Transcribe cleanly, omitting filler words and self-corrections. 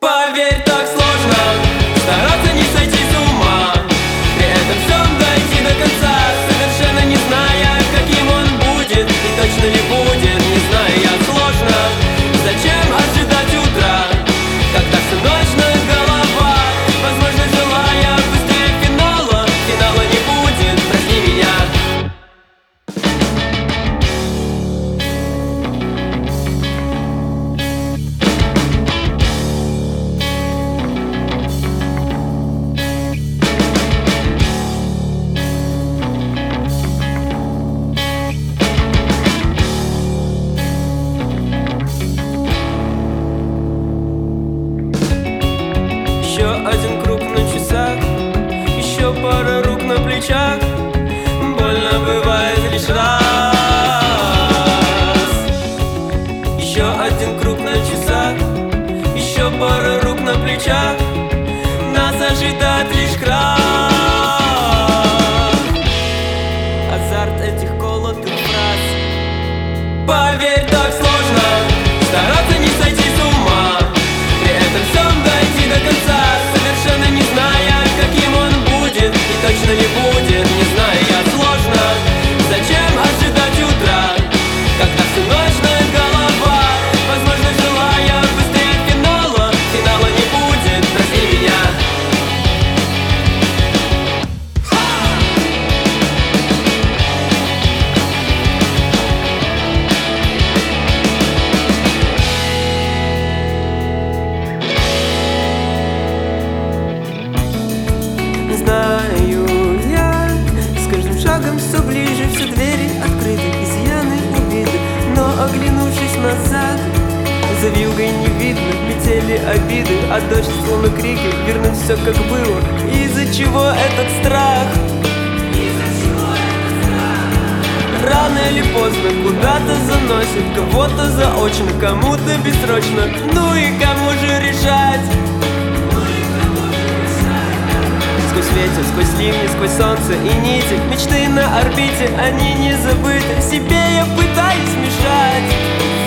Поверь, так сложно стараться не сойти с ума, при этом всем дойти до конца, совершенно не зная, каким он будет и точно ли будет. Не знаю я, сложно. Зачем ожидать утра, когда всю ночь на голова? Возможно, желая быстрее финала, финала не будет, прости меня. Еще один круг на часах, еще пара рук на плечах. Больно бывает лишь раз. Еще один круг на часах, еще пара рук на плечах. Нас ожидает лишь крах. Азарт этих колотых фраз. Поверь, так сложно стараться не сойти с ума, при этом всем дойти до конца, совершенно не зная, каким он будет и точно ли будет. Не знаю я, сложно. Зачем ожидать утра, когда всю ночь на голова? Возможно, желая быстрее финала, финала не будет, прости меня. Знаю я, с каждым шагом все ближе, все двери открыты, изъяны убиты. Но оглянувшись назад, за вьюгой не видно, летели обиды, а дождь словно крики, вернуть все как было. Из-за чего этот страх? Рано или поздно куда-то заносит, кого-то заочно, кому-то бессрочно. Ну и кому же решать? Сквозь ветер, сквозь ливни, сквозь солнце и нити, мечты на орбите, они не забыты. Себе я пытаюсь мешать.